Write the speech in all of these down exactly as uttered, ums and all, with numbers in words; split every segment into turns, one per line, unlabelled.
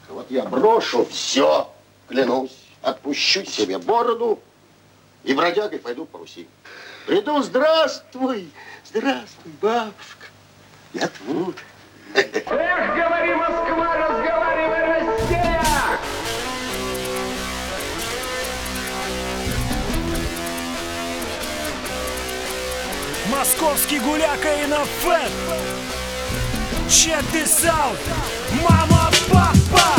Вот я брошу все, клянусь, отпущу себе бороду и бродягой пойду по Руси. Приду, здравствуй, здравствуй, бабушка, я тут.
Эх, говори, Москва, разговаривай, Россия!
Московский гуляка и на фэн. Check this out, мама, папа.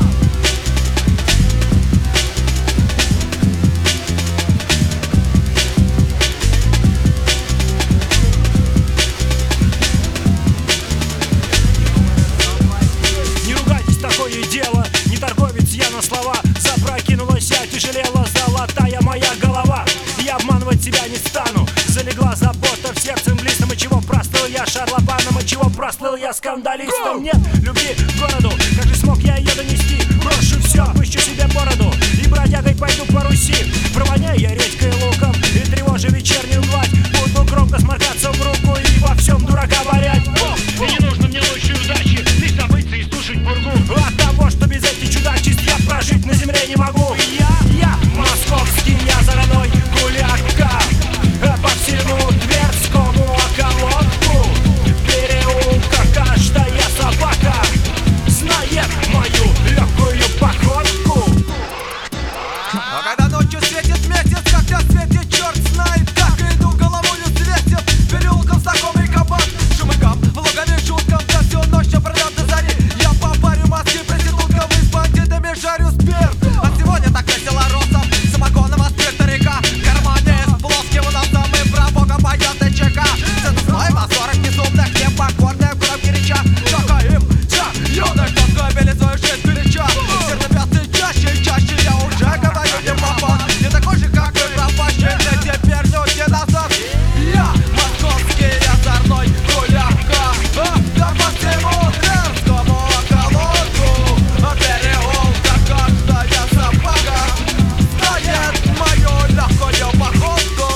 Не ругайтесь, такое дело, не торговец я на слова. Запрокинулась я, тяжелела золотая моя голова. Я обманывать тебя не стану. Залегла забота в сердце мглистом. И чего прослыл я шарлатаном, и чего прослыл я скандалистом. Нет любви к городу, как же смог я ее донести? Брошу все, пущу себе бороду и бродягой пойду по Руси. Провоняю я редькой и луком и тревожу вечернюю гладь. Буду громко сморкаться в руку и во всем дурака варять. И не нужно мне лучшей удачи, лишь забыться и слушать бургу. От того, что без этих чудачеств я прожить на земле не могу. Я, я московский, я зараной гуляка. По всему Тверскому околотку переулка каждая собака знает мою легкую походку.
А когда ночью светит месяц, когда светит черт знает как, иду головою светит переулком знакомый кабак. Шумыкам, влогами, шуткам, да всю ночь пройдет до зари. Я по паре маски проституткам и с бандитами жарю спирт. А сегодня так весело росом, самогоном остыт река. Кармане с плоским носом и про бога поет и чека. Цену слоева сорок безумных, непокорных в коробке реча. Чокаем, ча, юность, подгобили свою жизнь горяча. Сердобесный чаще и чаще, я уже говорю не попал. Не такой же, как вы пропащий, но теперь люди назад. Я московский озорной гуляка. Да по всему Тверскому околотку переулка каждая собака знает мою легкую походку.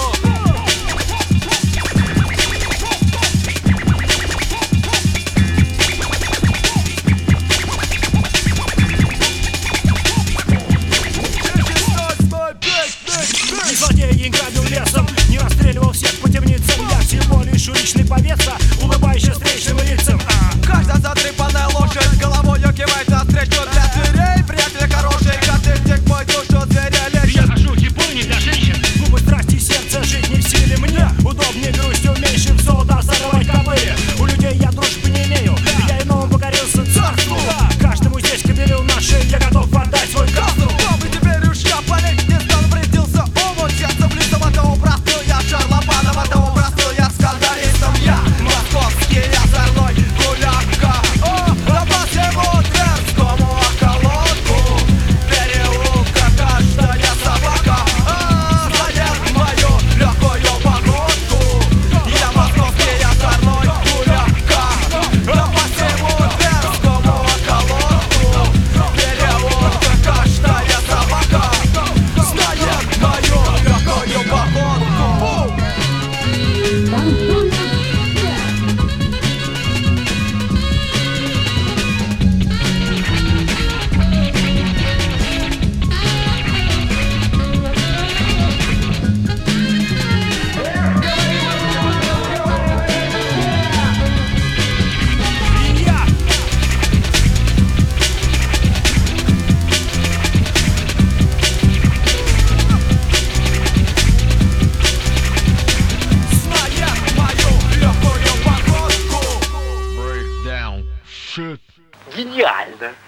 Не злодей, не грабил лесом, не расстреливал всех по темницам. Я всего лишь уличный повеса, улыбающийся встречным лицам. А,
Каждая затрепанная лошадь головою кивает навстречу для зверей. Приятели хорошие, котырник мой душу зверя
я
лечит.
хожу тепло не для женщин. Губы страсти и сердце жить не в силе мне. Удобнее грустью уменьшив золото сорвать кобыле. У людей я дружбы не имею, я иному покорился царству. Каждому здесь кобелю на шее я готов отдать свой касту.
Чтобы теперь уж я полить не стал, вредился омут. Сердцем лицом от того простыл я шарлапаном, от того простыл я скандалистом. Я московский озорной гуляка. О, да по всему Тверскому околотку переулка каждая собака знает мою легкую походку. Я московский озорной гуляка. Да по всему Тверскому околотку переулка каждая собака знает мою легкую походку.
Я
Знает мою легкую походку.
Break down. Shit.
Гениально!